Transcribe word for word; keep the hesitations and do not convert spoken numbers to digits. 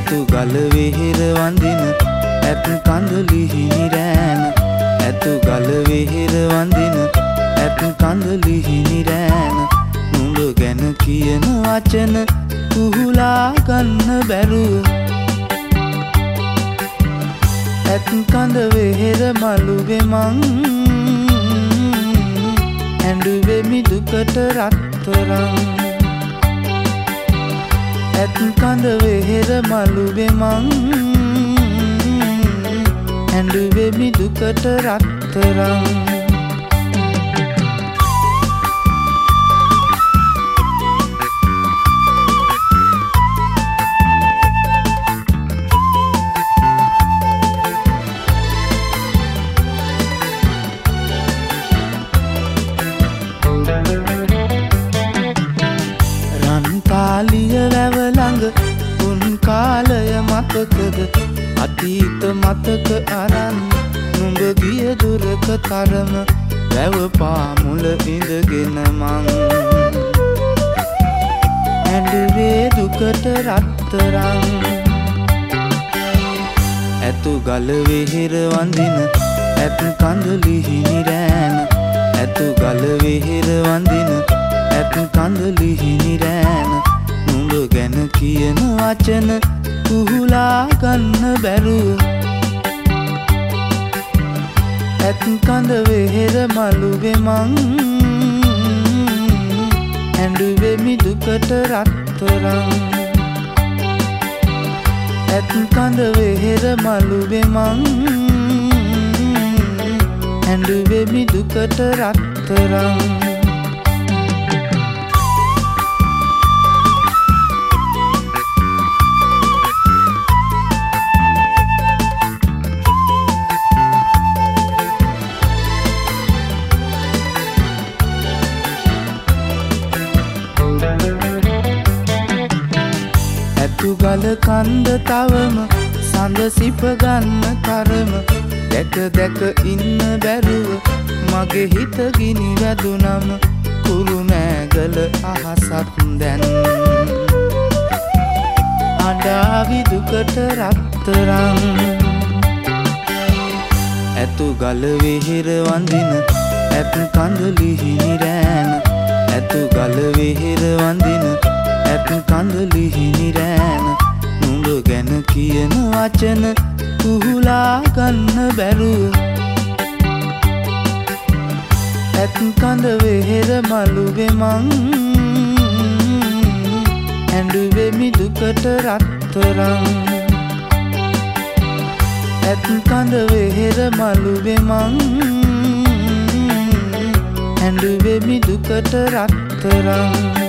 ඇතු ගල වෙහෙර වඳින ඇත් කඳුලි හිනිරෑන ඇතු ගල වෙහෙර වඳින ඇත් කඳුලි හිනිරෑන නුඹ ගැන කියන වචන කුහුලා ගන්න බැරුව ඇත් කඳ වෙහෙර මළුවේ මං ඇඬුවෙමි දුකට රත්තරන් ඇත් කඳ වෙහෙර මළුවේ මං ඇඬුවෙමි දුකට රත්තරන් රන්තාලිය වැව ළඟ උන් කාලය මතකද අතීත මතක අරන් නුඹ ගිය දුරක තරම වැව පාමුල ඉඳගෙන මං ඇඬුවේ දුකට රත්තරන් ඇතු ගල වෙහෙර වඳින ඇත් කඳුලි හිනිරෑන ඇතු ගල වෙහෙර වඳින ඇත් කඳුලි හිනිරෑන නුඹ ගැන කියන වචන කුහුලා ගන්න බැරුව ඇත් කඳ වෙහෙර මළුවේ මං ඇඬුවෙමි දුකට රත්තරන් ඇත් කඳ වෙහෙර මළුවේ මං ඇඬුවෙමි දුකට රත්තරන් ඇතු ගල කන්ද තවම සඳ සිප ගන්න තරම දැක දැක ඉන්න බැරුව මගේ හිත ගිනි වැදුනම කුරුමෑගල අහසක් දැන් අඬාවි දුකට රත්තරන් ඇතු ගල වෙහෙර වඳින ඇත් කඳුලි හිනිරෑන ඇතු ගල වෙහෙර වඳින ඇත් කඳුලි හිනිරෑන නුඹ ගැන කියන වචන කුහුලා ගන්න බැරුව ඇත් කඳ වෙහෙර මළුවේ මං ඇඬුවෙමි දුකට රත්තරන් ඇත් කඳ වෙහෙර මළුවේ මං ඇඬුවෙමි දුකට රත්තරන්